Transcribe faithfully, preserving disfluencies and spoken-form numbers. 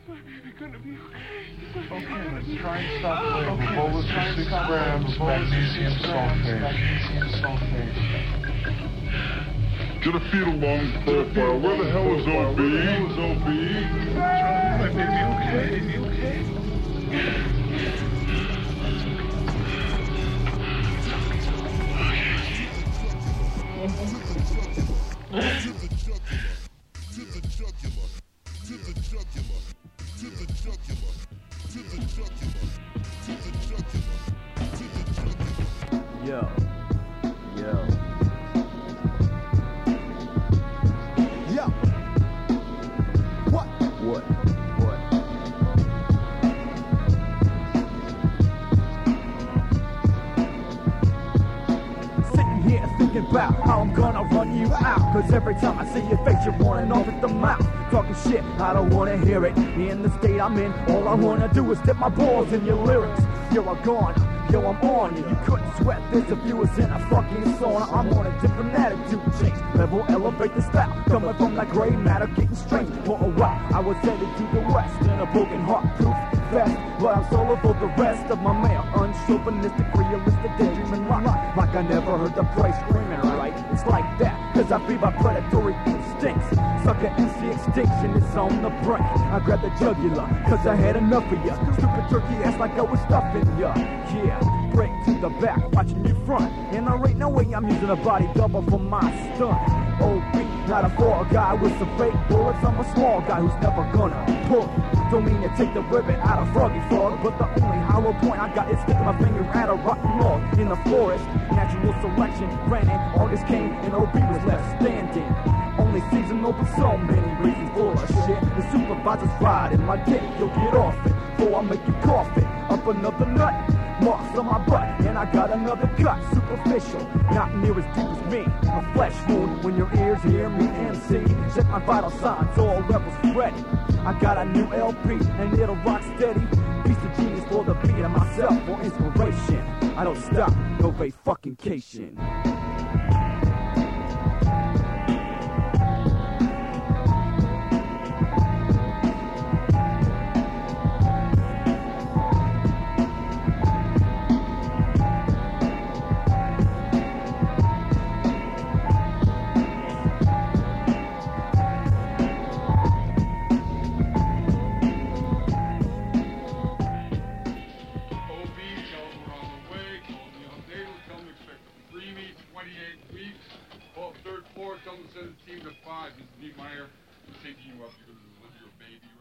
You're gonna be okay. Okay, let's try and stop playing. Bolus for six grams, magnesium sulfate. Magnesium sulfate. Get a fetal lung profile. Where the hell is O B? Where the hell is O B? Charlie, my baby, okay? Baby, okay? Yo, yo, yo. What? What? What? Sitting here thinking about how I'm gonna run you out. Cause every time I see your face, you're running off at the mouth. Talking shit, I don't wanna hear it. In the state I'm in, all I wanna do is dip my balls in your lyrics. Yo, I'm gone. Yo, I'm on you. You couldn't sweat this if you was in a fucking sauna. I'm on a different attitude change. Level, elevate the style. Coming from that gray matter, getting strange. For a while, I was headed to the west in a broken heart proof vest. But I'm solo for the rest of my mail. Unchauvinistic, realistic, daydreaming rock. Like I never heard the place screaming, right? It's like that, cause I feed my predatory instincts. Sucker M C extinction is on the brink. I grab the jugular, cause I had enough of ya. Stupid turkey ass like I was stuffing ya. Yeah, break to the back, watching you front. And there ain't no way I'm using a body double for my stunt. O B, not a fall guy with some fake bullets. I'm a small guy who's never gonna pull. Don't mean to take the ribbon out of Froggy Frog, but the only hollow point I got is sticking my finger at a rotten log in the forest. Natural selection ran in, August came, and O B was left standing. Only seasonal, but so many reasons for a shit. The supervisor's riding my dick, you'll get off it, before I make you cough it. Up another nut, marks on my butt, and I got another cut. Superficial, not near as deep as me. A flesh wound when your ears hear me M C. Check my vital signs, all levels ready. I got a new L P, and it'll rock steady. Piece of genius for the beat of myself for inspiration. I don't stop, no fucking-cation. Well, third floor, tell them to send a team to five. This is Meat Meyer. I'm taking you up. You're going to deliver your baby.